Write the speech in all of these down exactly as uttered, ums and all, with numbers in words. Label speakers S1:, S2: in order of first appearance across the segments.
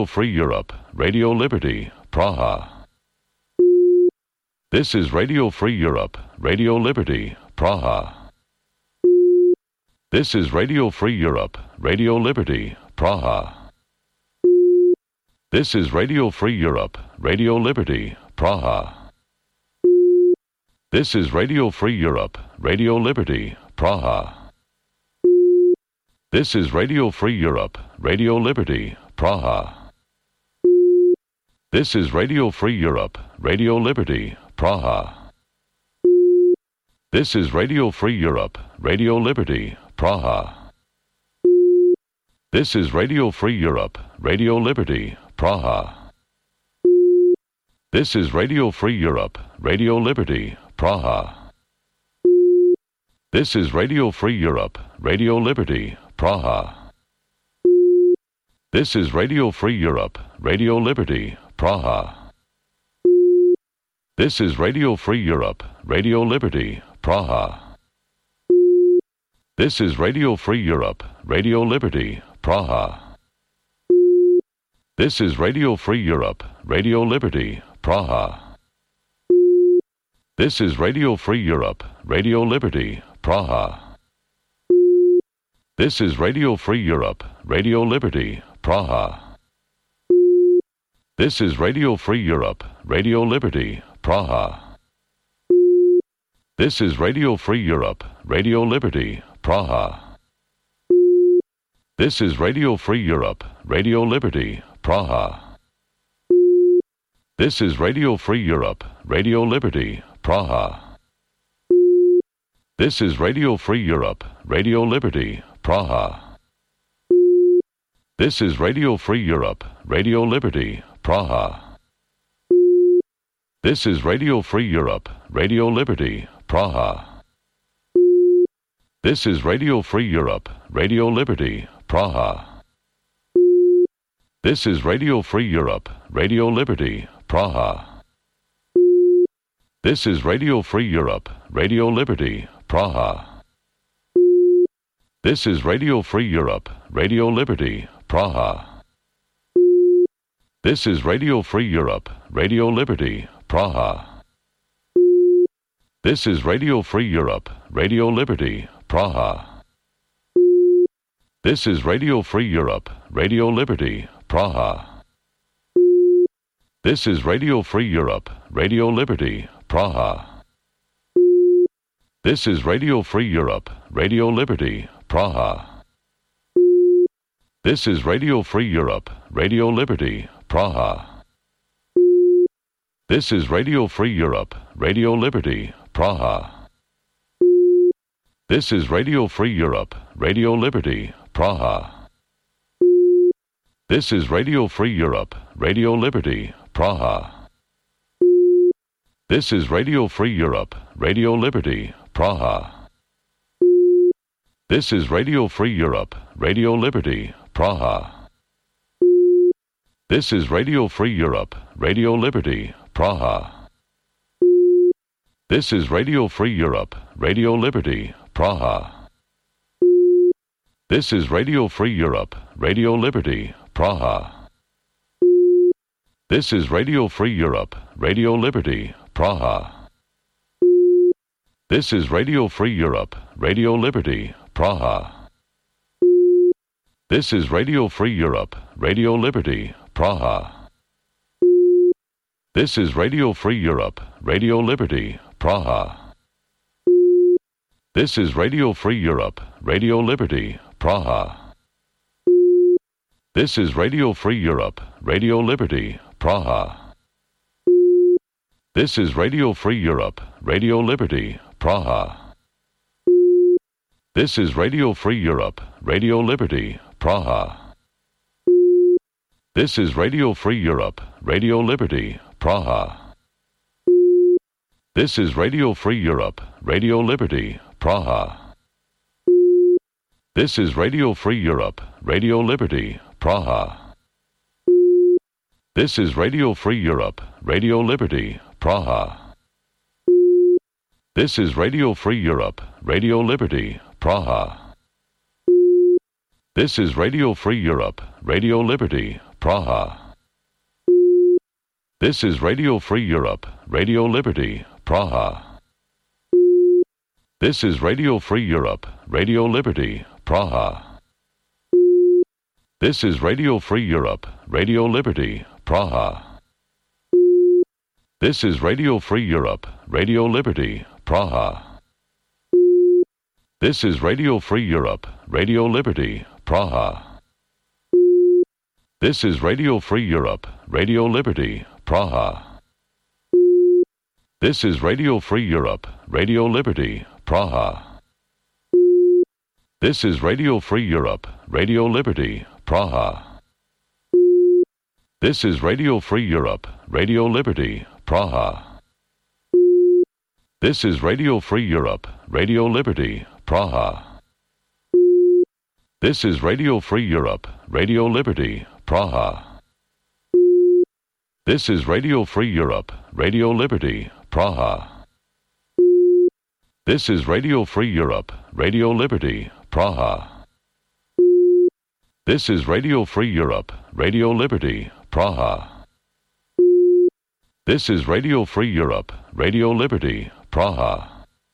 S1: Free Europe, Radio Liberty, Praha. This is Radio Free Europe, Radio Liberty, Praha. This is Radio Free Europe, Radio Liberty, Praha. This is Radio Free Europe, Radio Liberty, Praha. This is Radio Free Europe, Radio Liberty, Praha. This is Radio Free Europe, Radio Liberty, Praha. This is Radio Free Europe, Radio Liberty, Praha. This is Radio Free Europe, Radio Liberty, Praha. This is Radio Free Europe, Radio Liberty, Praha. This is Radio Free Europe, Radio Liberty, Praha. This is Radio Free Europe, Radio Liberty, Praha. This is Radio Free Europe, Radio Liberty, Praha. This is Radio Free Europe, Radio Liberty, Praha. This is Radio Free Europe, Radio Liberty, Praha. This is Radio Free Europe, Radio Liberty, Praha. This is Radio Free Europe, Radio Liberty, Praha. This is Radio Free Europe, Radio Liberty, Praha. This is Radio Free Europe, Radio Liberty, Praha. This is Radio Free Europe, Radio Liberty, Praha. This is Radio Free Europe, Radio Liberty, Praha. This is Radio Free Europe, Radio Liberty, Praha. This is Radio Free Europe, Radio Liberty, Praha. This is Radio Free Europe, Radio Liberty, Praha. This is Radio Free Europe, Radio Liberty, Praha. This is Radio Free Europe, Radio Liberty, Praha. This is Radio Free Europe, Radio Liberty, Praha. This is Radio Free Europe, Radio Liberty, Praha. This is Radio Free Europe, Radio Liberty, Praha. This is Radio Free Europe, Radio Liberty, Praha. This is Radio Free Europe, Radio Liberty, Praha. This is Radio Free Europe, Radio Liberty, Praha. This is Radio Free Europe, Radio Liberty, Praha. This is Radio Free Europe, Radio Liberty, Praha. This is Radio Free Europe, Radio Liberty, Praha. This is Radio Free Europe, Radio Liberty, Praha. This is Radio Free Europe, Radio Liberty, Praha. This is Radio Free Europe, Radio Liberty, Praha. This is Radio Free Europe, Radio Liberty, Praha. This is Radio Free Europe, Radio Liberty, Praha. This is Radio Free Europe, Radio Liberty, Praha. This is Radio Free Europe, Radio Liberty, Praha. This is Radio Free Europe, Radio Liberty, Praha. This is Radio Free Europe, Radio Liberty, Praha. This is Radio Free Europe, Radio Liberty, Praha. This is Radio Free Europe, Radio Liberty, Praha. This is Radio Free Europe, Radio Liberty, Praha. This is Radio Free Europe, Radio Liberty, Praha. This is Radio Free Europe, Radio Liberty, Praha. This is Radio Free Europe, Radio Liberty, Praha. This is Radio Free Europe, Radio Liberty, Praha. This is Radio Free Europe, Radio Liberty, Praha. This is Radio Free Europe, Radio Liberty, Praha. This is Radio Free Europe, Radio Liberty, Praha. This is Radio Free Europe, Radio Liberty, Praha. This is Radio Free Europe, Radio Liberty, Praha. This is Radio Free Europe, Radio Liberty, Praha. This is Radio Free Europe, Radio Liberty, Praha. This is Radio Free Europe, Radio Liberty, Praha. This is Radio Free Europe, Radio Liberty, Praha. This is Radio Free Europe, Radio Liberty, Praha. This is Radio Free Europe, Radio Liberty, Praha. This is Radio Free Europe, Radio Liberty, Praha. This is Radio Free Europe, Radio Liberty, Praha. This is Radio Free Europe, Radio Liberty, Praha. This is Radio Free Europe, Radio Liberty, Praha. This is Radio Free Europe, Radio Liberty, Praha. This is Radio Free Europe, Radio Liberty, Praha. This is Radio Free Europe, Radio Liberty, Praha. This is Radio Free Europe, Radio Liberty, Praha. This is Radio Free Europe, Radio Liberty, Praha. This is Radio Free Europe, Radio Liberty, Praha.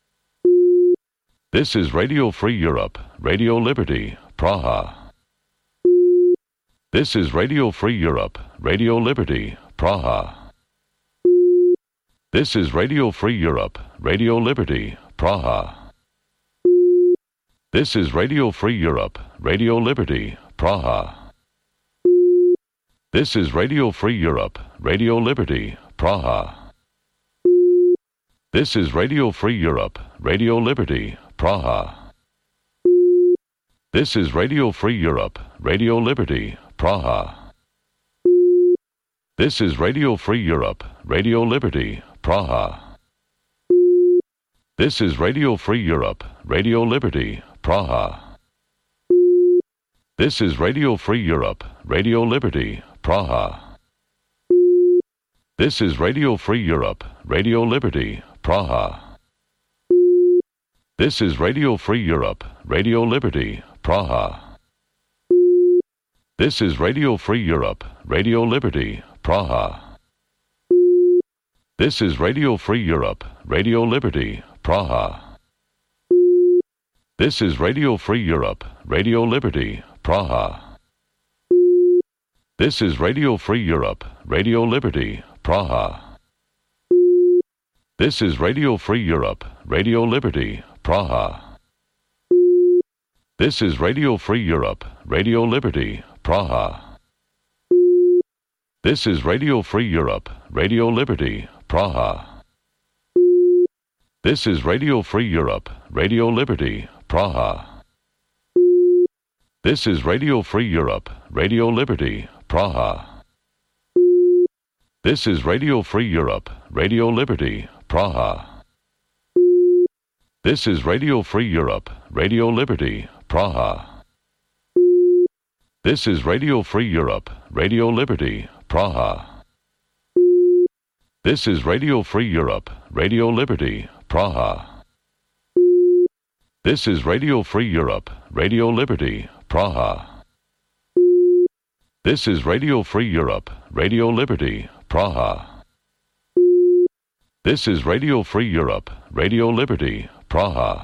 S1: This is Radio Free Europe, Radio Liberty, Praha. This is Radio Free Europe, Radio Liberty, Praha. This is Radio Free Europe, Radio Liberty, Praha. This is Radio Free Europe, Radio Liberty, Praha. This is Radio Free Europe, Radio Liberty, Praha. This is Radio Free Europe, Radio Liberty, Praha. This is Radio Free Europe, Radio Liberty, Praha. This is Radio Free Europe, Radio Liberty, Praha. This is Radio Free Europe, Radio Liberty, Praha. This is Radio Free Europe, Radio Liberty, Praha. This is Radio Free Europe, Radio Liberty, Praha. This is Radio Free Europe, Radio Liberty, Praha. This is Radio Free Europe, Radio Liberty, Praha. This is Radio Free Europe, Radio Liberty, Praha. This is Radio Free Europe, Radio Liberty, Praha. This is Radio Free Europe, Radio Liberty, Praha. This is Radio Free Europe, Radio Liberty, Praha. This is Radio Free Europe, Radio Liberty, Praha. This is Radio Free Europe, Radio Liberty, Praha. This is Radio Free Europe, Radio Liberty, Praha. This is Radio Free Europe, Radio Liberty, Praha. This is Radio Free Europe, Radio Liberty, Praha. This is Radio Free Europe, Radio Liberty, Praha. This is Radio Free Europe, Radio Liberty, Praha. This is Radio Free Europe, Radio Liberty, Praha. This is Radio Free Europe, Radio Liberty, Praha. This is Radio Free Europe, Radio Liberty, Praha. This is Radio Free Europe, Radio Liberty, Praha.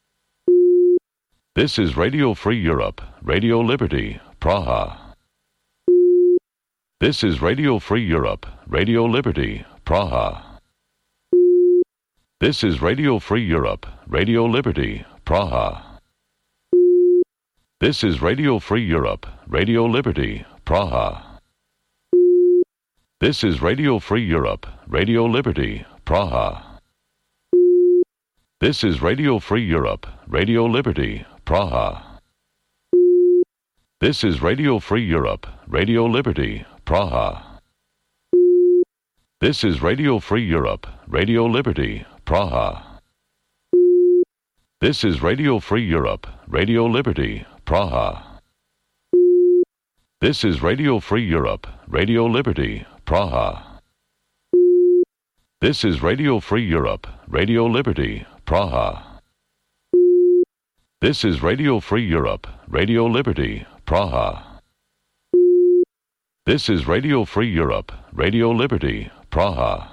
S1: This is Radio Free Europe, Radio Liberty, Praha. This is Radio Free Europe, Radio Liberty, Praha. This is Radio Free Europe, Radio Liberty, Praha. This is Radio Free Europe, Radio Liberty, Praha. This is Radio Free Europe, Radio Liberty, Praha. This is Radio Free Europe, Radio Liberty, Praha. This is Radio Free Europe, Radio Liberty, Praha. This is Radio Free Europe, Radio Liberty, Praha. This is Radio Free Europe, Radio Liberty, Praha. This is Radio Free Europe, Radio Liberty, Praha. This is Radio Free Europe, Radio Liberty, Praha. This is Radio Free Europe, Radio Liberty, Praha. This is Radio Free Europe, Radio Liberty, Praha.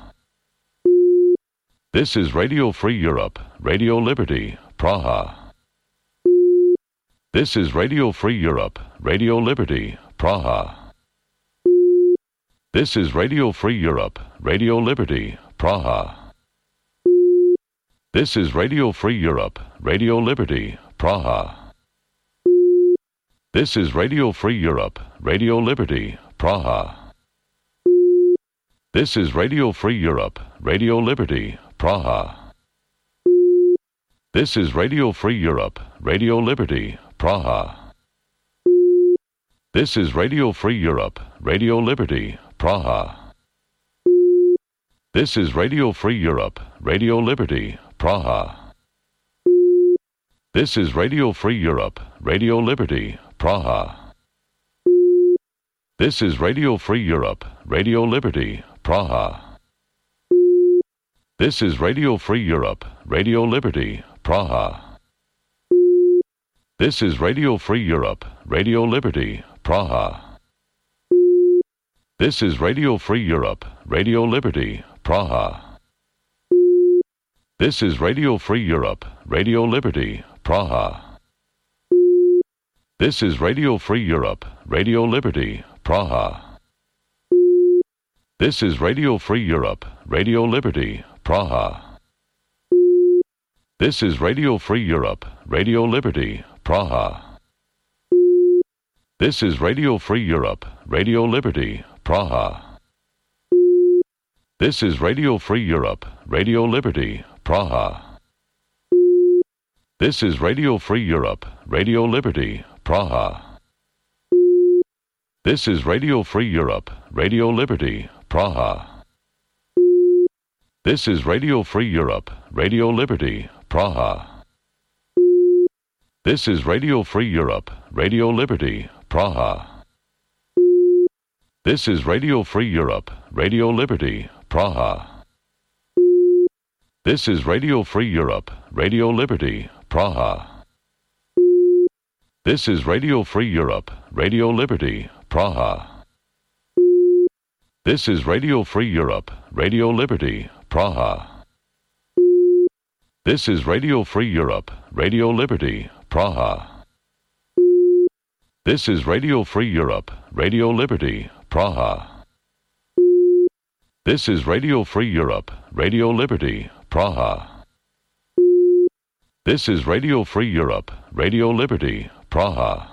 S1: This is Radio Free Europe, Radio Liberty, Praha. This is Radio Free Europe, Radio Liberty, Praha. This is Radio Free Europe, Radio Liberty, Praha. This is Radio Free Europe, Radio Liberty, Praha. This is Radio Free Europe, Radio Liberty, Praha. This is Radio Free Europe, Radio Liberty, Praha. This is Radio Free Europe, Radio Liberty, Praha. This is Radio Free Europe, Radio Liberty, Praha. This is Radio Free Europe, Radio Liberty, Praha. This is Radio Free Europe, Radio Liberty, Praha. This is Radio Free Europe, Radio Liberty, Praha. This is Radio Free Europe, Radio Liberty, Praha. This is Radio Free Europe, Radio Liberty, Praha. This is Radio Free Europe, Radio Liberty, Praha. This is Radio Free Europe, Radio Liberty, Praha. This is Radio Free Europe, Radio Liberty, Praha. This is Radio Free Europe, Radio Liberty, Praha. This is Radio Free Europe, Radio Liberty, Praha. This is Radio Free Europe, Radio Liberty, Praha. This is Radio Free Europe, Radio Liberty, Praha. This is Radio Free Europe, Radio Liberty, Praha. This is Radio Free Europe, Radio Liberty, Praha. This is Radio Free Europe, Radio Liberty, Praha. This is Radio Free Europe, Radio Liberty, Praha. This is Radio Free Europe, Radio Liberty, Praha. This is Radio Free Europe, Radio Liberty, Praha. This is Radio Free Europe, Radio Liberty, Praha. This is Radio Free Europe, Radio Liberty, Praha. This is Radio Free Europe, Radio Liberty, Praha. This is Radio Free Europe, Radio Liberty, Praha. This is Radio Free Europe, Radio Liberty, Praha. This is Radio Free Europe, Radio Liberty, Praha.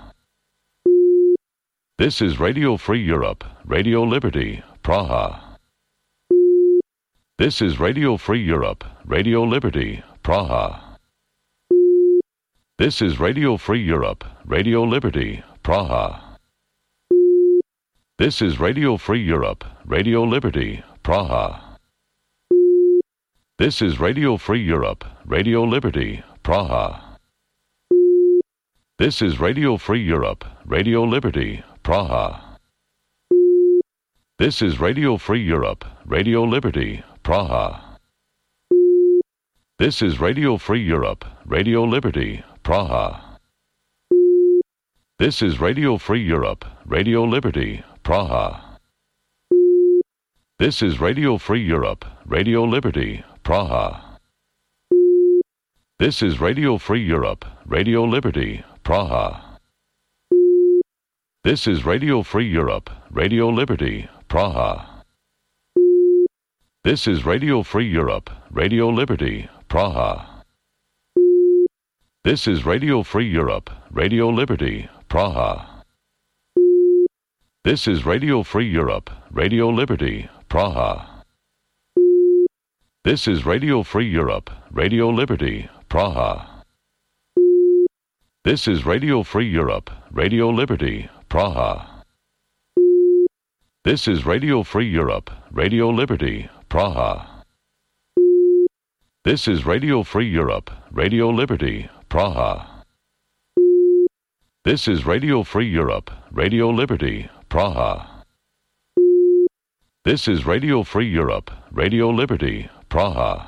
S1: This is Radio Free Europe, Radio Liberty, Praha. This is Radio Free Europe, Radio Liberty, Praha. This is Radio Free Europe, Radio Liberty, Praha. This is Radio Free Europe, Radio Liberty, Praha. This is Radio Free Europe, Radio Liberty, Praha. This is Radio Free Europe, Radio Liberty, Praha. This is Radio Free Europe, Radio Liberty, Praha. This is Radio Free Europe, Radio Liberty, Praha. This is Radio Free Europe, Radio Liberty, Praha. This is Radio Free Europe, Radio Liberty, Praha. This is Radio Free Europe, Radio Liberty, Praha. This is Radio Free Europe, Radio Liberty, Praha. This is Radio Free Europe, Radio Liberty, Praha. This is Radio Free Europe, Radio Liberty, Praha. This is Radio Free Europe, Radio Liberty, Praha. This is Radio Free Europe, Radio Liberty, Praha. This is Radio Free Europe, Radio Liberty, Praha. This is Radio Free Europe, Radio Liberty, Praha. This is Radio Free Europe, Radio Liberty, Praha. This is Radio Free Europe, Radio Liberty, Praha. This is Radio Free Europe, Radio Liberty, Praha.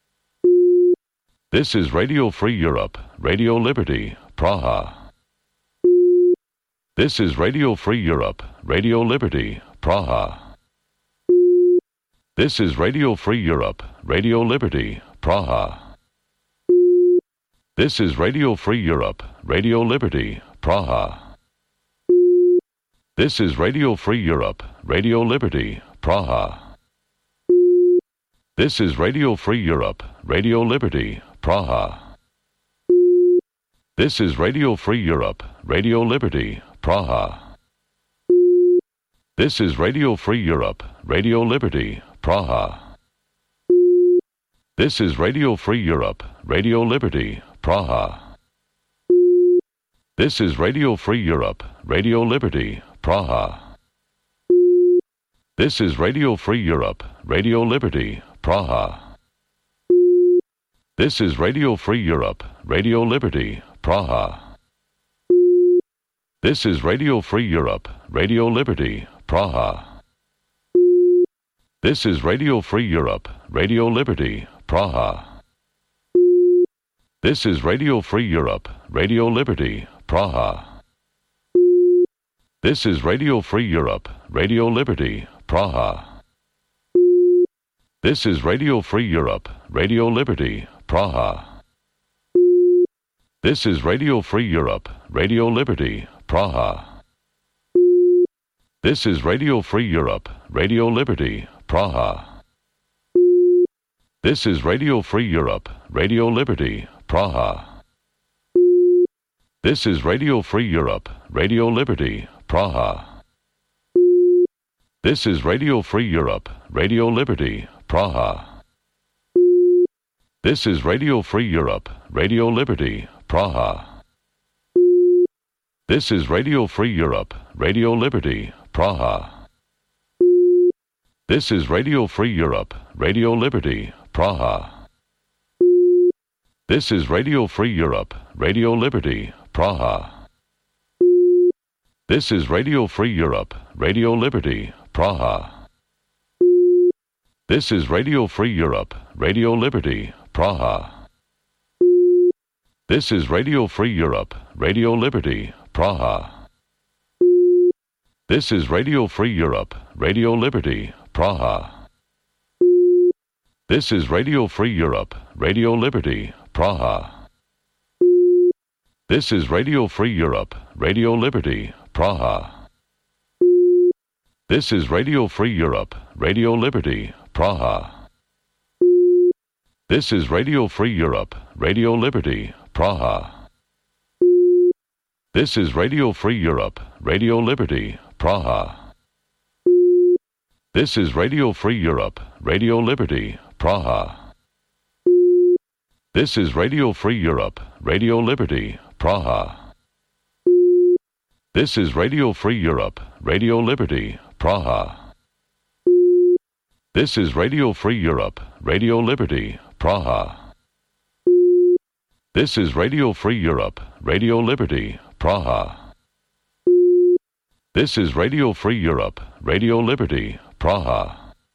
S1: This is Radio Free Europe, Radio Liberty, Praha. This is Radio Free Europe, Radio Liberty, Praha. This is Radio Free Europe, Radio Liberty, Praha. This is Radio Free Europe, Radio Liberty, Praha. This is Radio Free Europe, Radio Liberty, Praha. This is Radio Free Europe, Radio Liberty, Praha. This is Radio Free Europe, Radio Liberty, Praha. This is Radio Free Europe, Radio Liberty, Praha. This is Radio Free Europe, Radio Liberty, Praha. This is Radio Free Europe, Radio Liberty, Praha. This is Radio Free Europe, Radio Liberty, Praha. This is Radio Free Europe, Radio Liberty, Praha. This is Radio Free Europe, Radio Liberty, Praha. This is Radio Free Europe, Radio Liberty, Praha. This is Radio Free Europe, Radio Liberty, Praha. This is Radio Free Europe, Radio Liberty, Praha. This is Radio Free Europe, Radio Liberty, Praha. This is Radio Free Europe, Radio Liberty, Praha. This is Radio Free Europe, Radio Liberty, Praha. This is Radio Free Europe, Radio Liberty, Praha. This is Radio Free Europe, Radio Liberty, Praha. This is Radio Free Europe, Radio Liberty, Praha. This is Radio Free Europe, Radio Liberty, Praha. This is Radio Free Europe, Radio Liberty, Praha. This is Radio Free Europe, Radio Liberty, Praha. This is Radio Free Europe, Radio Liberty, Praha. This is Radio Free Europe, Radio Liberty, Praha. This is Radio Free Europe, Radio Liberty, Praha. This is Radio Free Europe, Radio Liberty, Praha. This is Radio Free Europe, Radio Liberty, Praha. This is Radio Free Europe, Radio Liberty, Praha. This is Radio Free Europe, Radio Liberty, Praha. This is Radio Free Europe, Radio Liberty, Praha. This is Radio Free Europe, Radio Liberty, Praha. This is Radio Free Europe, Radio Liberty, Praha. This is Radio Free Europe, Radio Liberty, Praha. This is Radio Free Europe, Radio Liberty, Praha. This is Radio Free Europe, Radio Liberty, Praha. This is Radio Free Europe, Radio Liberty, Praha. This is Radio Free Europe, Radio Liberty, Praha. This is Radio Free Europe, Radio Liberty, Praha.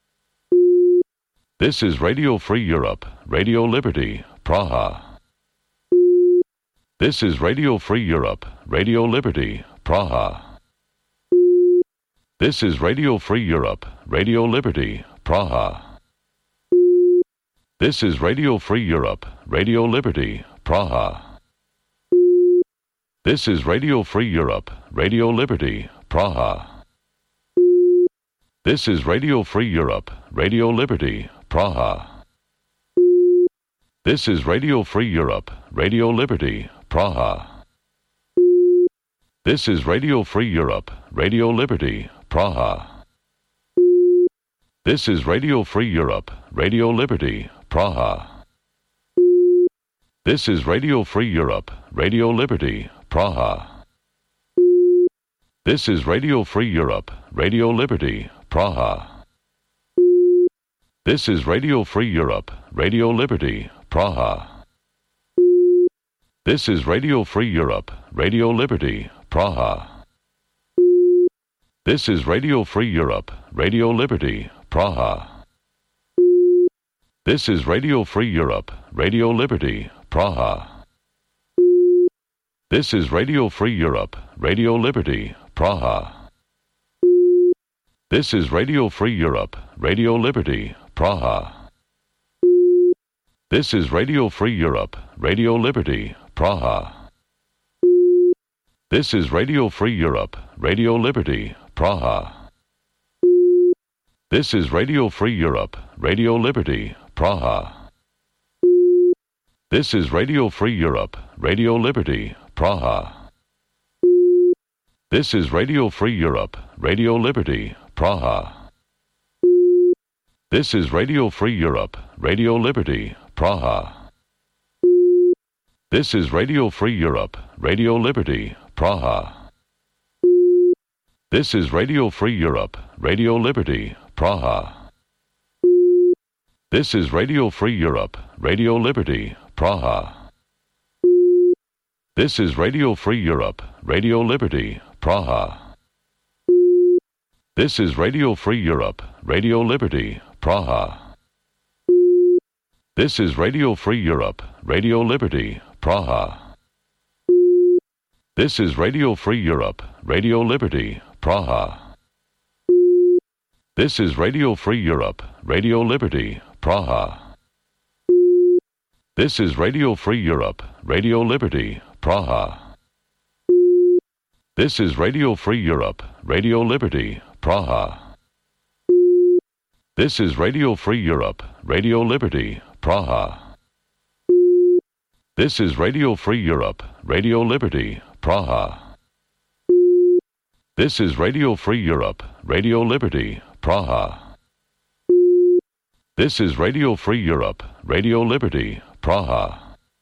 S1: This is Radio Free Europe, Radio Liberty, Praha. This is Radio Free Europe, Radio Liberty, Praha. This is Radio Free Europe, Radio Liberty, Praha. This is Radio Free Europe, Radio Liberty, Praha. This is Radio Free Europe, Radio Liberty, Praha. This is Radio Free Europe, Radio Liberty, Praha. This is Radio Free Europe, Radio Liberty, Praha. This is Radio Free Europe, Radio Liberty, Praha. This is Radio Free Europe, Radio Liberty, Praha. This is Radio Free Europe, Radio Liberty, Praha. This is Radio Free Europe, Radio Liberty, Praha. This is Radio Free Europe, Radio Liberty, Praha. This is Radio Free Europe, Radio Liberty, Praha. This is Radio Free Europe, Radio Liberty, Praha. This is Radio Free Europe, Radio Liberty, Praha. This is Radio Free Europe, Radio Liberty, Praha. This is Radio Free Europe, Radio Liberty, Praha. This is Radio Free Europe, Radio Liberty, Praha. This is Radio Free Europe, Radio Liberty, Praha. This is Radio Free Europe, Radio Liberty, Praha. This is Radio Free Europe, Radio Liberty, Praha. This is Radio Free Europe, Radio Liberty, Praha. This is Radio Free Europe, Radio Liberty, Praha. This is Radio Free Europe, Radio Liberty, Praha. This is Radio Free Europe, Radio Liberty, Praha. This is Radio Free Europe, Radio Liberty, Praha. This is Radio Free Europe, Radio Liberty, Praha. This is Radio Free Europe, Radio Liberty, Praha. This is Radio Free Europe, Radio Liberty, Praha. This is Radio Free Europe, Radio Liberty, Praha. This is Radio Free Europe, Radio Liberty, Praha. This is Radio Free Europe, Radio Liberty, Praha. This is Radio Free Europe, Radio Liberty, Praha. This is Radio Free Europe, Radio Liberty, Praha. This is Radio Free Europe, Radio Liberty, Praha. This is Radio Free Europe, Radio Liberty, Praha. This is Radio Free Europe, Radio Liberty, Praha.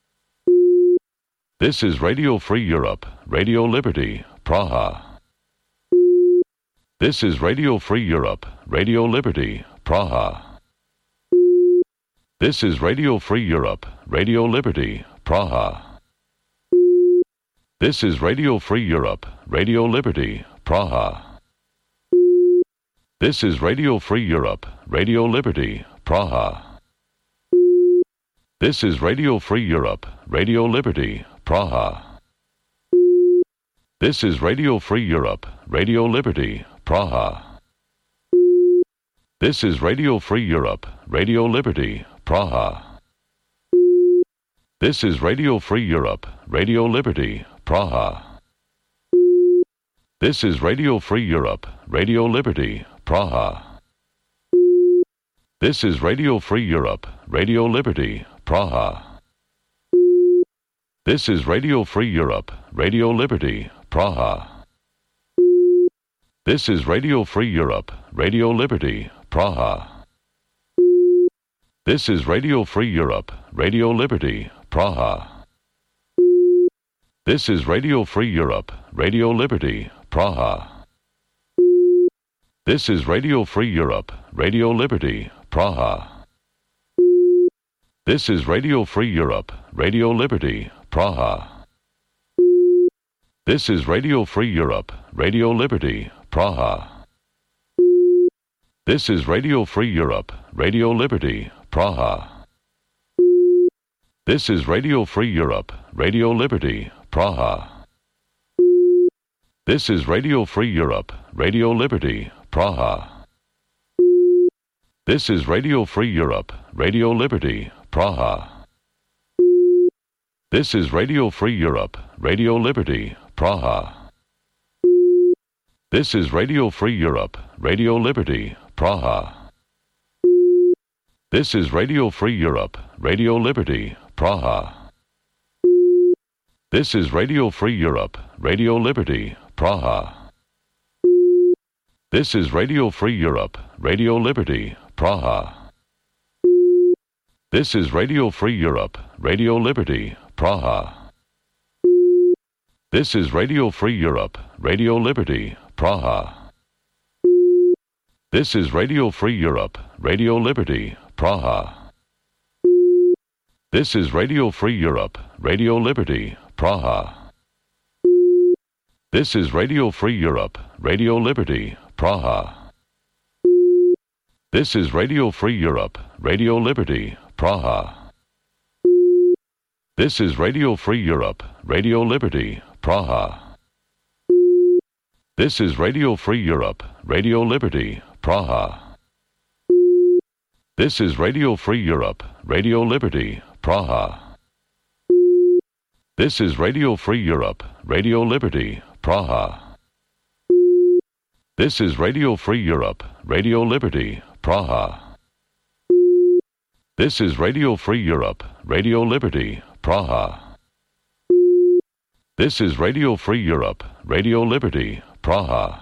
S1: This is Radio Free Europe, Radio Liberty, Praha. This is Radio Free Europe, Radio Liberty, Praha. This is Radio Free Europe, Radio Liberty, Praha. This is Radio Free Europe, Radio Liberty, Praha. This is Radio Free Europe, Radio Liberty, Praha. This is Radio Free Europe, Radio Liberty, Praha. This is Radio Free Europe, Radio Liberty, Praha. This is Radio Free Europe, Radio Liberty, Praha. This is Radio Free Europe, Radio Liberty, Praha. This is Radio Free Europe, Radio Liberty, Praha. This is Radio Free Europe, Radio Liberty, Praha. This is Radio Free Europe, Radio Liberty, Praha. This is Radio Free Europe, Radio Liberty, Praha. This is Radio Free Europe, Radio Liberty, Praha. This is Radio Free Europe, Radio Liberty, Praha. This is Radio Free Europe, Radio Liberty, Praha. This is Radio Free Europe, Radio Liberty, Praha. This is Radio Free Europe, Radio Liberty, Praha. This is Radio Free Europe, Radio Liberty, Praha. This is Radio Free Europe, Radio Liberty, Praha. This is Radio Free Europe, Radio Liberty, Praha. This is Radio Free Europe, Radio Liberty, Praha. This is Radio Free Europe, Radio Liberty, Praha. This is Radio Free Europe, Radio Liberty, Praha. This is Radio Free Europe, Radio Liberty, Praha. This is Radio Free Europe, Radio Liberty, Praha. This is Radio Free Europe, Radio Liberty, Praha. This is Radio Free Europe, Radio Liberty, Praha. This is Radio Free Europe, Radio Liberty, Praha. This is Radio Free Europe, Radio Liberty, Praha. This is Radio Free Europe, Radio Liberty, Praha. This is Radio Free Europe, Radio Liberty, Praha. This is Radio Free Europe, Radio Liberty, Praha. This is Radio Free Europe, Radio Liberty, Praha. This is Radio Free Europe, Radio Liberty, Praha. This is Radio Free Europe, Radio Liberty, Praha. This is Radio Free Europe, Radio Liberty, Praha. This is Radio Free Europe, Radio Liberty, Praha. This is Radio Free Europe, Radio Liberty, Praha. This is Radio Free Europe, Radio Liberty, Praha.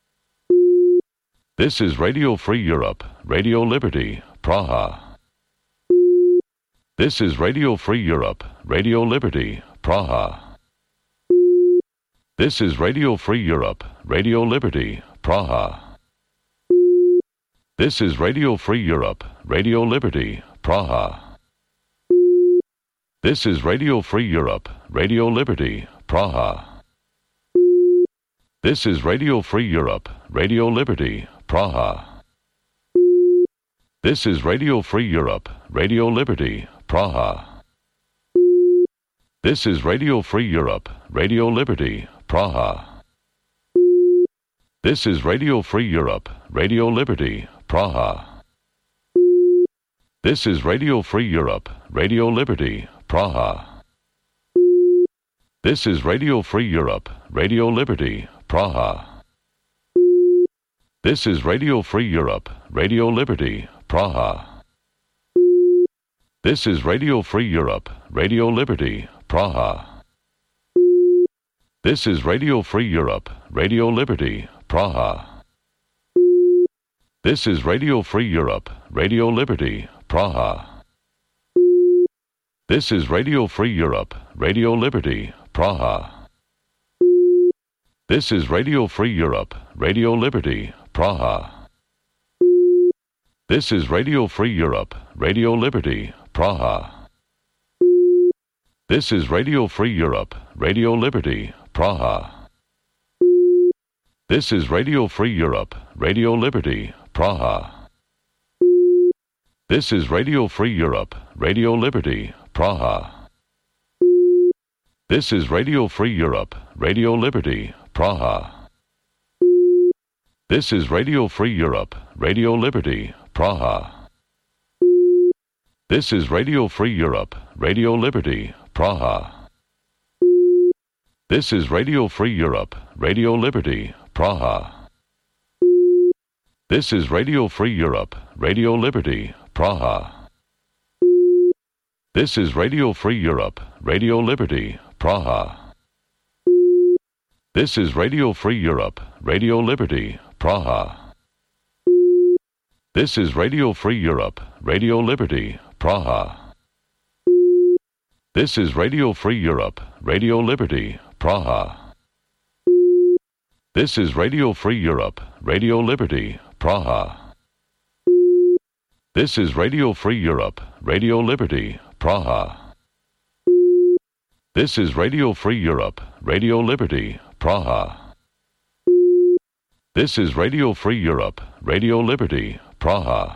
S1: This is Radio Free Europe, Radio Liberty, Praha. This is Radio Free Europe, Radio Liberty, Praha. This is Radio Free Europe, Radio Liberty, Praha. This is Radio Free Europe, Radio Liberty, Praha. This is Radio Free Europe, Radio Liberty, Praha. This is Radio Free Europe, Radio Liberty, Praha. This is Radio Free Europe, Radio Liberty, Praha. This is Radio Free Europe, Radio Liberty, Praha. This is Radio Free Europe, Radio Liberty, Praha. This is Radio Free Europe, Radio Liberty, Praha. This is Radio Free Europe, Radio Liberty, Praha. This is Radio Free Europe, Radio Liberty, Praha. This is Radio Free Europe, Radio Liberty, Praha. This is Radio Free Europe, Radio Liberty, Praha. This is Radio Free Europe, Radio Liberty, Praha. This is Radio Free Europe, Radio Liberty, Praha. This is Radio Free Europe, Radio Liberty, Praha. This is Radio Free Europe, Radio Liberty, Praha. This is Radio Free Europe, Radio Liberty, Praha. This is Radio Free Europe, Radio Liberty, Praha. This is Radio Free Europe, Radio Liberty, Praha. This is Radio Free Europe, Radio Liberty, Praha. This is Radio Free Europe, Radio Liberty, Praha. This is Radio Free Europe, Radio Liberty, Praha. This is Radio Free Europe, Radio Liberty, Praha. This is Radio Free Europe, Radio Liberty, Praha. This is Radio Free Europe, Radio Liberty, Praha. This is Radio Free Europe, Radio Liberty, Praha. This is Radio Free Europe, Radio Liberty, Praha. This is Radio Free Europe, Radio Liberty, Praha. This is Radio Free Europe, Radio Liberty, Praha. This is Radio Free Europe, Radio Liberty, Praha. This is Radio Free Europe, Radio Liberty, Praha. This is Radio Free Europe, Radio Liberty, Praha.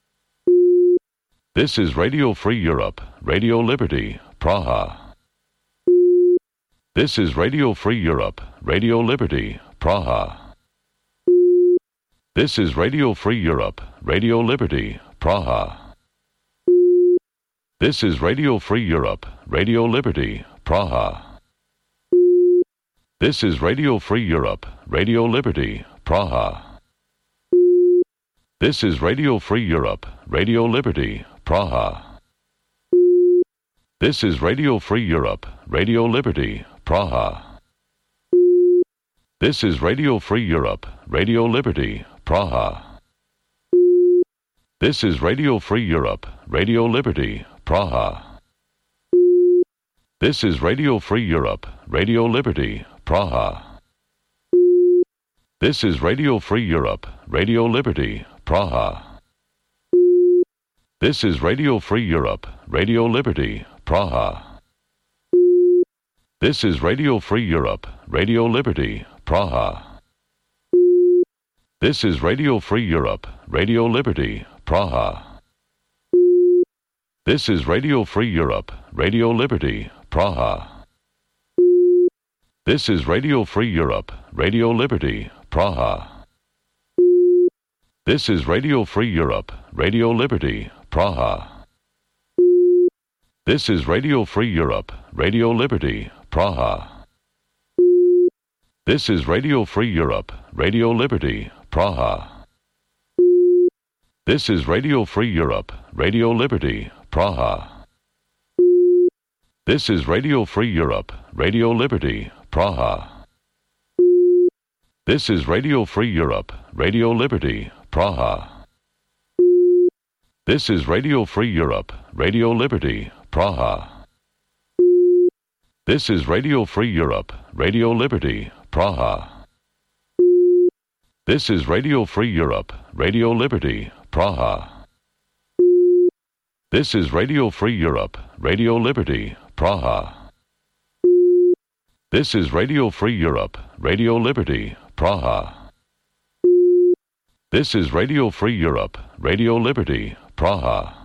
S1: This is Radio Free Europe, Radio Liberty, Praha. This is Radio Free Europe, Radio Liberty, Praha. This is Radio Free Europe, Radio Liberty, Praha. This is Radio Free Europe, Radio Liberty, Praha. This is Radio Free Europe, Radio Liberty, Praha. This is Radio Free Europe, Radio Liberty, Praha. This is Radio Free Europe, Radio Liberty, Praha. This is Radio Free Europe, Radio Liberty, Praha. This is Radio Free Europe, Radio Liberty, Praha. This is Radio Free Europe, Radio Liberty, Praha. This is Radio Free Europe, Radio Liberty, Praha. This is Radio Free Europe, Radio Liberty, Praha. This is Radio Free Europe, Radio Liberty, Praha. This is Radio Free Europe, Radio Liberty, Praha. This is Radio Free Europe, Radio Liberty, Praha. This is Radio Free Europe, Radio Liberty, Praha. This is Radio Free Europe, Radio Liberty, Praha. This is Radio Free Europe, Radio Liberty, Praha. This is Radio Free Europe, Radio Liberty, Praha. This is Radio Free Europe, Radio Liberty, Praha. This is Radio Free Europe, Radio Liberty, Praha. This is Radio Free Europe, Radio Liberty, Praha. This is Radio Free Europe, Radio Liberty, Praha. This is Radio Free Europe, Radio Liberty, Praha. This is Radio Free Europe, Radio Liberty, Praha. This is Radio Free Europe, Radio Liberty, Praha. This is Radio Free Europe, Radio Liberty, Praha. This is Radio Free Europe, Radio Liberty, Praha.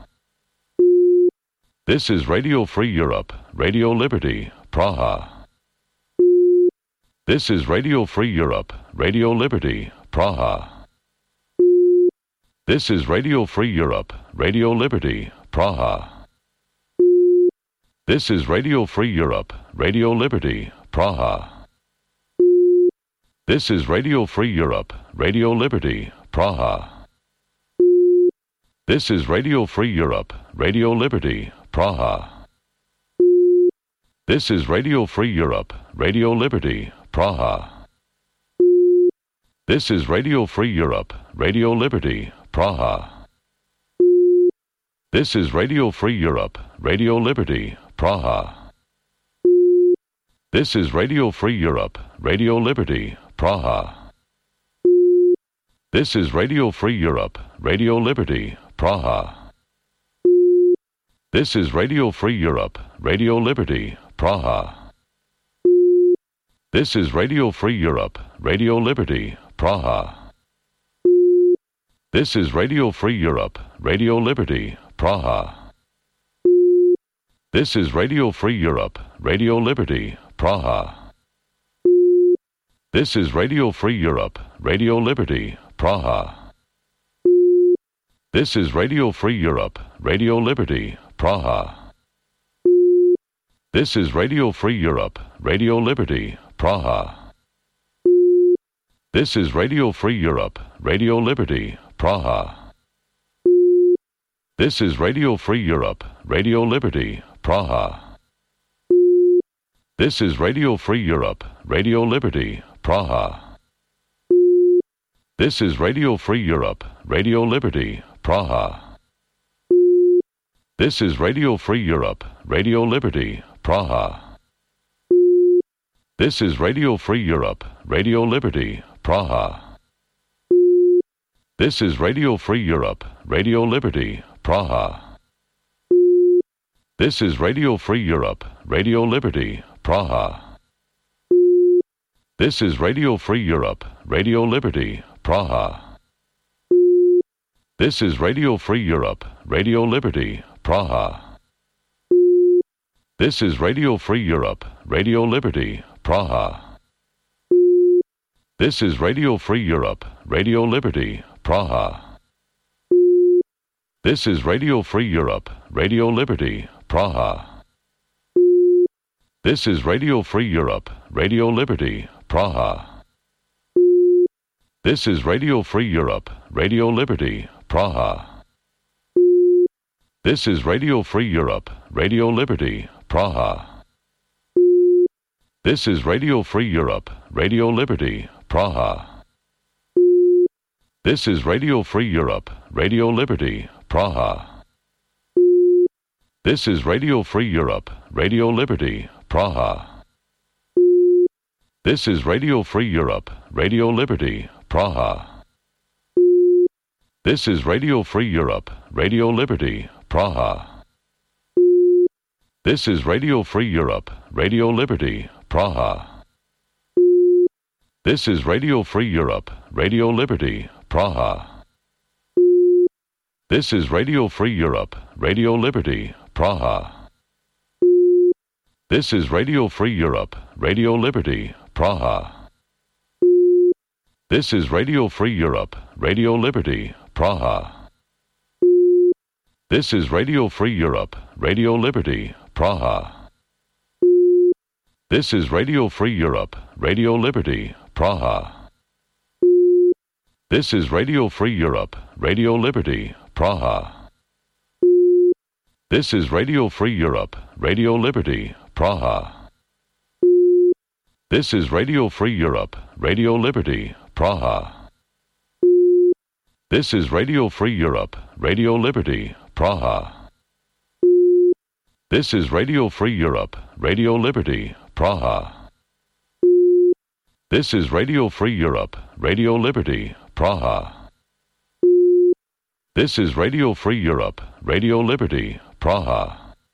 S1: This is Radio Free Europe, Radio Liberty, Praha. This is Radio Free Europe, Radio Liberty, Praha. This is Radio Free Europe, Radio Liberty, Praha. This is Radio Free Europe, Radio Liberty, Praha. This is Radio Free Europe, Radio Liberty, Praha. This is Radio Free Europe, Radio Liberty, Praha. This is Radio Free Europe, Radio Liberty, Praha. This is Radio Free Europe, Radio Liberty, Praha. This is Radio Free Europe, Radio Liberty, Praha. This is Radio Free Europe, Radio Liberty, Praha. This is Radio Free Europe, Radio Liberty, Praha. This is Radio Free Europe, Radio Liberty, Praha. This is Radio Free Europe, Radio Liberty, Praha. This is Radio Free Europe, Radio Liberty, Praha. This is Radio Free Europe, Radio Liberty, Praha. This is Radio Free Europe, Radio Liberty, Praha. This is Radio Free Europe, Radio Liberty, Praha. This is Radio Free Europe, Radio Liberty, Praha. This is Radio Free Europe, Radio Liberty, Praha. This is Radio Free Europe, Radio Liberty, Praha. This is Radio Free Europe, Radio Liberty, Praha. This is Radio Free Europe, Radio Liberty, Praha. This is Radio Free Europe, Radio Liberty, Praha. This is Radio Free Europe, Radio Liberty, Praha. This is Radio Free Europe, Radio Liberty, Praha. This is Radio Free Europe, Radio Liberty, Praha. This is Radio Free Europe, Radio Liberty, Praha. This is Radio Free Europe, Radio Liberty, Praha. This is Radio Free Europe, Radio Liberty, Praha. This is Radio Free Europe, Radio Liberty, Praha. This is Radio Free Europe, Radio Liberty, Praha. This is Radio Free Europe, Radio Liberty, Praha. This is Radio Free Europe, Radio Liberty, Praha. This is Radio Free Europe, Radio Liberty, Praha. This is Radio Free Europe, Radio Liberty, Praha. This is Radio Free Europe, Radio Liberty, Praha. This is Radio Free Europe, Radio Liberty, Praha. This is Radio Free Europe, Radio Liberty, Praha. This is Radio Free Europe, Radio Liberty, Praha. This is Radio Free Europe, Radio Liberty, Praha. This is Radio Free Europe, Radio Liberty, Praha. This is Radio Free Europe, Radio Liberty, Praha. This is Radio Free Europe, Radio Liberty, Praha. This is Radio Free Europe, Radio Liberty, Praha. This is Radio Free Europe, Radio Liberty, Praha. This is Radio Free Europe, Radio Liberty, Praha. This is Radio Free Europe, Radio Liberty, Praha. This is Radio Free Europe, Radio Liberty, Praha. This is Radio Free Europe, Radio Liberty, Praha. This is Radio Free Europe, Radio Liberty, Praha. This is Radio Free Europe, Radio Liberty, Praha. This is Radio Free Europe, Radio Liberty, Praha. This is Radio Free Europe, Radio Liberty, Praha.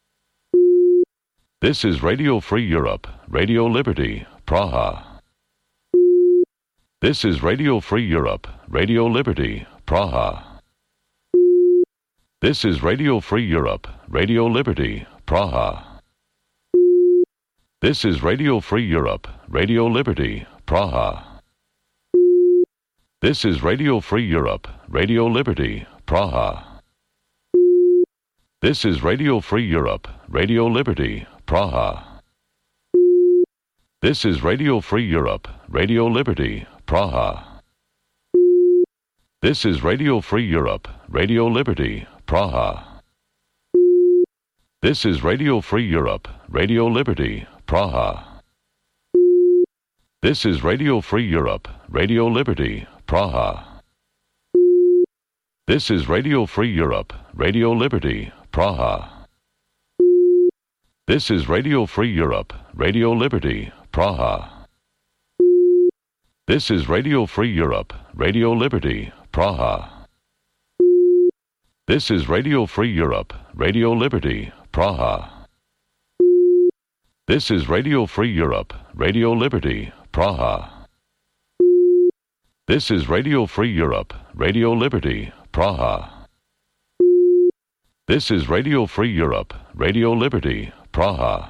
S1: This is Radio Free Europe, Radio Liberty, Praha. This is Radio Free Europe, Radio Liberty, Praha. This is Radio Free Europe, Radio Liberty, Praha. This is Radio Free Europe, Radio Liberty, Praha. This is Radio Free Europe, Radio Liberty, Praha. This is Radio Free Europe, Radio Liberty, Praha. This is Radio Free Europe, Radio Liberty, Praha. This is Radio Free Europe, Radio Liberty, Praha. This is Radio Free Europe, Radio Liberty, Praha. This is Radio Free Europe, Radio Liberty, Praha. This is Radio Free Europe, Radio Liberty, Praha. This is Radio Free Europe, Radio Liberty, Praha. This is Radio Free Europe, Radio Liberty, Praha. This is Radio Free Europe, Radio Liberty, Praha. This is Radio Free Europe, Radio Liberty, Praha. This is Radio Free Europe, Radio Liberty, Praha. This is Radio Free Europe, Radio Liberty, Praha.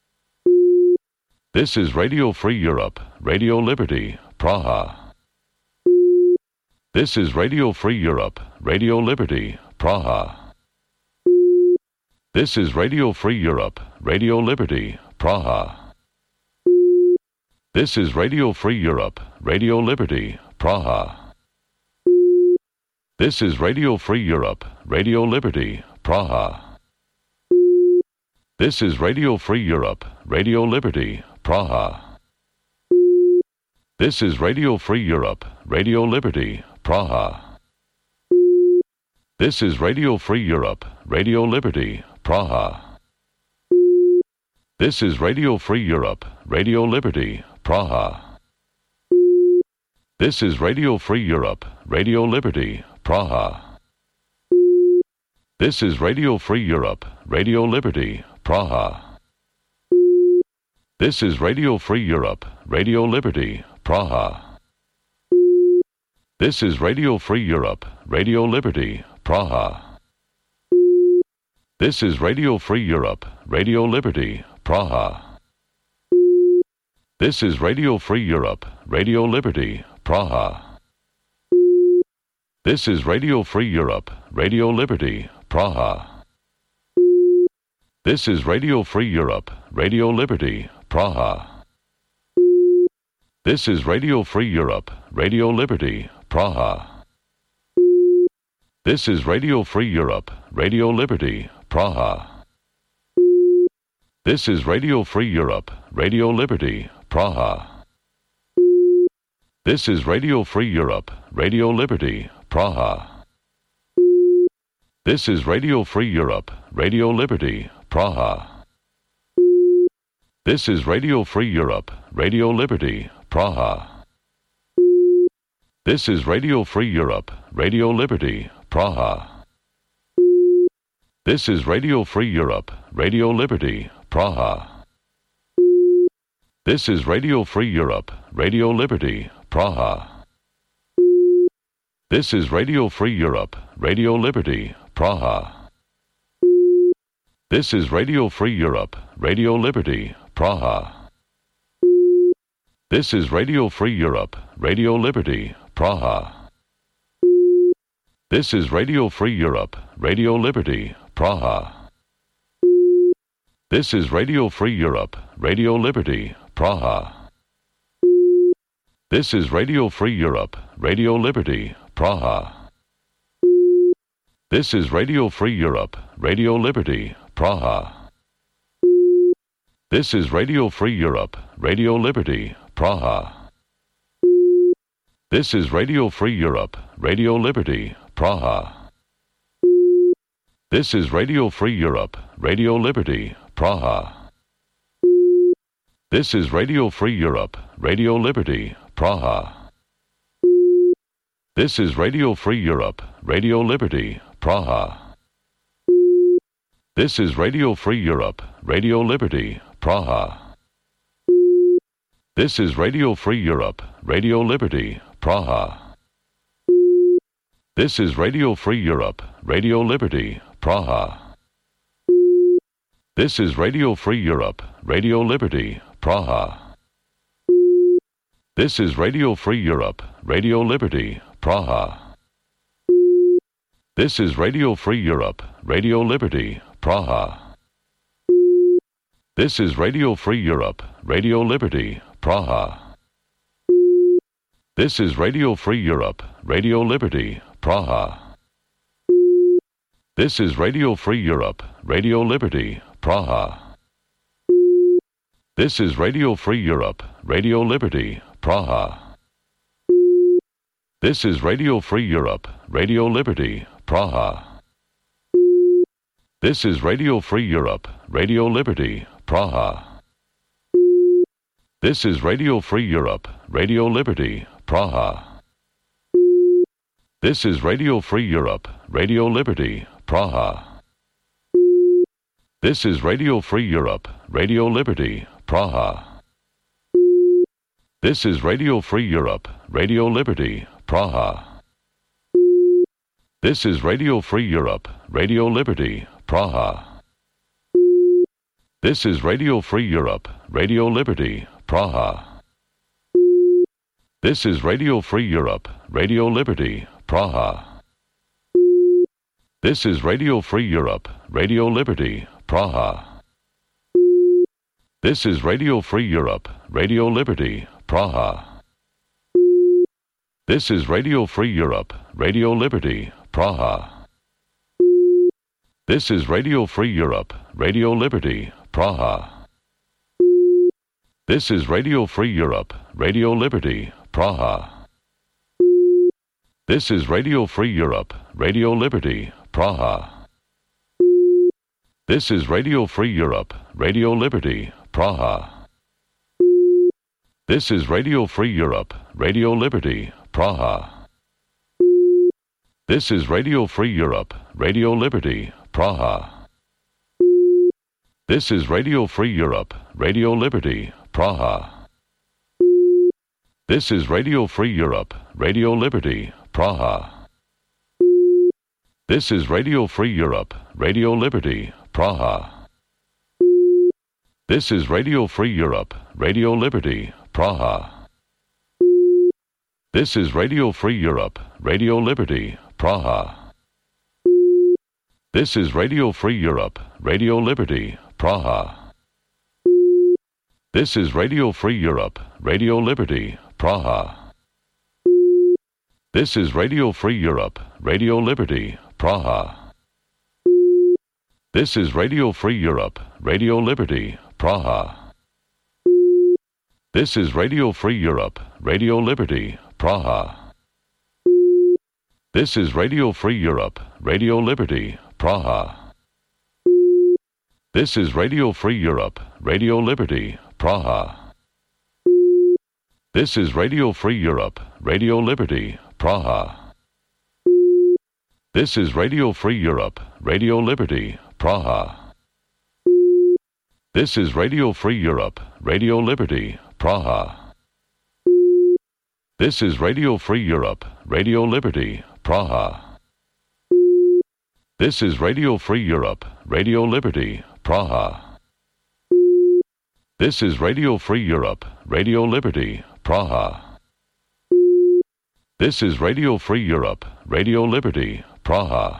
S1: This is Radio Free Europe, Radio Liberty, Praha. This is Radio Free Europe, Radio Liberty, Praha. This is Radio Free Europe, Radio Liberty, Praha. This is Radio Free Europe, Radio Liberty, Praha. This is Radio Free Europe, Radio Liberty, Praha. This is Radio Free Europe, Radio Liberty, Praha. This is Radio Free Europe, Radio Liberty, Praha. This is Radio Free Europe, Radio Liberty, Praha. This is Radio Free Europe, Radio Liberty, Praha. This is Radio Free Europe, Radio Liberty, Praha. This is Radio Free Europe, Radio Liberty, Praha. This is Radio Free Europe, Radio Liberty, Praha. This is Radio Free Europe, Radio Liberty, Praha. This is Radio Free Europe, Radio Liberty, Praha. This is Radio Free Europe, Radio Liberty, Praha. This is Radio Free Europe, Radio Liberty, Praha. This is Radio Free Europe, Radio Liberty, Praha. This is Radio Free Europe, Radio Liberty, Praha. This is Radio Free Europe, Radio Liberty, Praha. This is Radio Free Europe, Radio Liberty, Praha. This is Radio Free Europe, Radio Liberty, Praha. This is Radio Free Europe, Radio Liberty, Praha. This is Radio Free Europe, Radio Liberty, Praha. This is Radio Free Europe, Radio Liberty, Praha. This is Radio Free Europe, Radio Liberty, Praha. This is Radio Free Europe, Radio Liberty, Praha. This is Radio Free Europe, Radio Liberty, Praha. This is Radio Free Europe, Radio Liberty, Praha. This is Radio Free Europe, Radio Liberty, Praha. This is Radio Free Europe, Radio Liberty, Praha. This is Radio Free Europe, Radio Liberty, Praha. This is Radio Free Europe, Radio Liberty, Praha. This is Radio Free Europe, Radio Liberty, Praha. This is Radio Free Europe, Radio Liberty, Praha. This is Radio Free Europe, Radio Liberty, Praha. This is Radio Free Europe, Radio Liberty, Praha. This is Radio Free Europe, Radio Liberty, Praha. This is Radio Free Europe, Radio Liberty, Praha. This is Radio Free Europe, Radio Liberty, Praha. This is Radio Free Europe, Radio Liberty, Praha. This is Radio Free Europe, Radio Liberty, Praha. This is Radio Free Europe, Radio Liberty, Praha. This is Radio Free Europe, Radio Liberty, Praha. This is Radio Free Europe, Radio Liberty, Praha. This is Radio Free Europe, Radio Liberty, Praha. This is Radio Free Europe, Radio Liberty, Praha. This is Radio Free Europe, Radio Liberty, Praha. This is Radio Free Europe, Radio Liberty, Praha. This is Radio Free Europe, Radio Liberty, Praha. This is Radio Free Europe, Radio Liberty, Praha. This is Radio Free Europe, Radio Liberty, Praha. This is Radio Free Europe, Radio Liberty, Praha. This is Radio Free Europe, Radio Liberty, Praha. This is Radio Free Europe, Radio Liberty, Praha. This is Radio Free Europe, Radio Liberty, Praha. This is Radio Free Europe, Radio Liberty, Praha. This is Radio Free Europe, Radio Liberty, Praha. This is Radio Free Europe, Radio Liberty, Praha. This is Radio Free Europe, Radio Liberty, Praha. This is Radio Free Europe, Radio Liberty, Praha. This is Radio Free Europe, Radio Liberty, Praha. This is Radio Free Europe, Radio Liberty, Praha. This is Radio Free Europe, Radio Liberty, Praha. This is Radio Free Europe, Radio Liberty, Praha. This is Radio Free Europe, Radio Liberty, Praha. This is Radio Free Europe, Radio Liberty, Praha. This is Radio Free Europe, Radio Liberty, Praha. This is Radio Free Europe, Radio Liberty, Praha. This is Radio Free Europe, Radio Liberty, Praha. This is Radio Free Europe, Radio Liberty, Praha. This is Radio Free Europe, Radio Liberty, Praha. This is Radio Free Europe, Radio Liberty, Praha. This is Radio Free Europe, Radio Liberty, Praha. This is Radio Free Europe, Radio Liberty, Praha. This is Radio Free Europe, Radio Liberty, Praha. This is Radio Free Europe, Radio Liberty, Praha. This is Radio Free Europe, Radio Liberty, Praha. This is Radio Free Europe, Radio Liberty, Praha. This is Radio Free Europe, Radio Liberty, Praha. This is Radio Free Europe, Radio Liberty, Praha. This is Radio Free Europe, Radio Liberty, Praha. This is Radio Free Europe, Radio Liberty, Praha. This is Radio Free Europe, Radio Liberty, Praha. This is Radio Free Europe, Radio Liberty, Praha. This is Radio Free Europe, Radio Liberty, Praha.